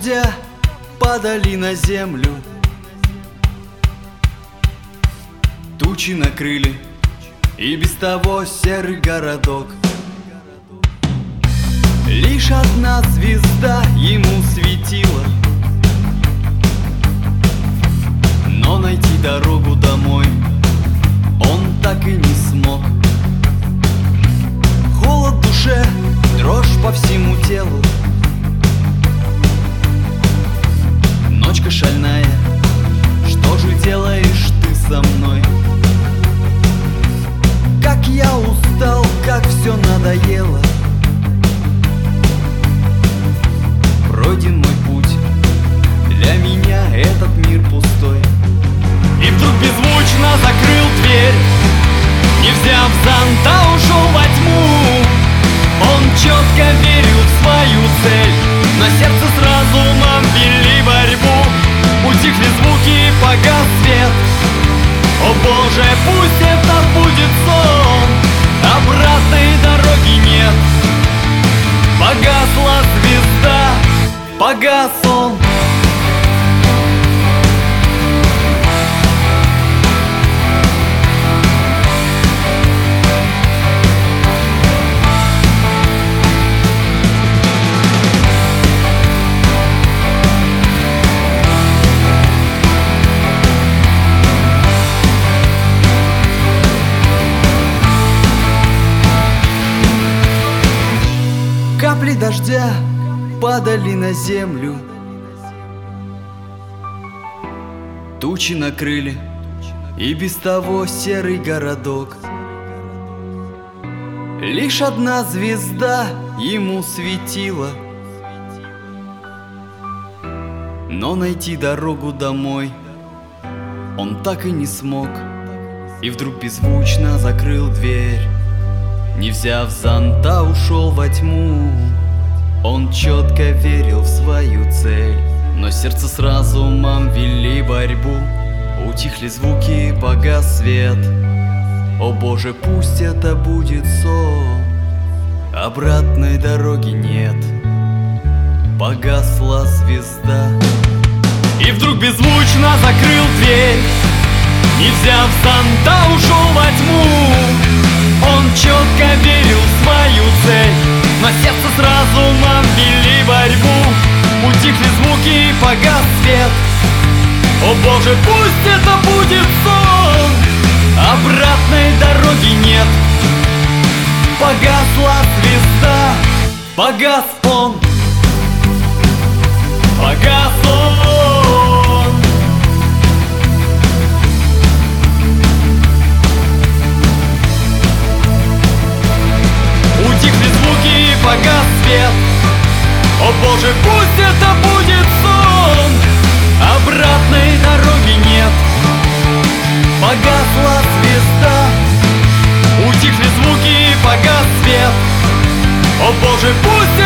дождя падали на землю, тучи накрыли и без того серый городок. Лишь одна звезда ему светила, но найти дорогу домой он так и не смог. Холод в душе, дрожь по всему телу, ночка шальная, что же делаешь ты со мной? Как я устал, как все надоело. Пройден мой путь, для меня этот мир пустой. И вдруг беззвучно закрыл дверь, не взяв зонта, ушел во тьму. Он четко верил в свою цель, но сердце с разумом вели борьбу. Утихли звуки, погас свет. О Боже, пусть это будет сон, обратной дороги нет. Погасла звезда, погас он. Капли дождя падали на землю, тучи накрыли и без того серый городок. Лишь одна звезда ему светила, но найти дорогу домой он так и не смог. И вдруг беззвучно закрыл дверь, не взяв зонта, ушел во тьму. Он четко верил в свою цель, но сердце с разумом вели борьбу. Утихли звуки, погас свет. О Боже, пусть это будет сон, обратной дороги нет. Погасла звезда. И вдруг беззвучно закрыл дверь, не взяв зонта, ушел во тьму. Он четко верил в свою цель, но сердце с разумом вели борьбу. Утихли звуки, погас свет. О Боже, пусть это будет сон, обратной дороги нет. Погасла звезда, погас он. Погас он. Утихли звуки, погас свет. О Боже, пусть это будет сон, обратной дороги нет. Погасла звезда. Утихли звуки, погас свет. О Боже, пусть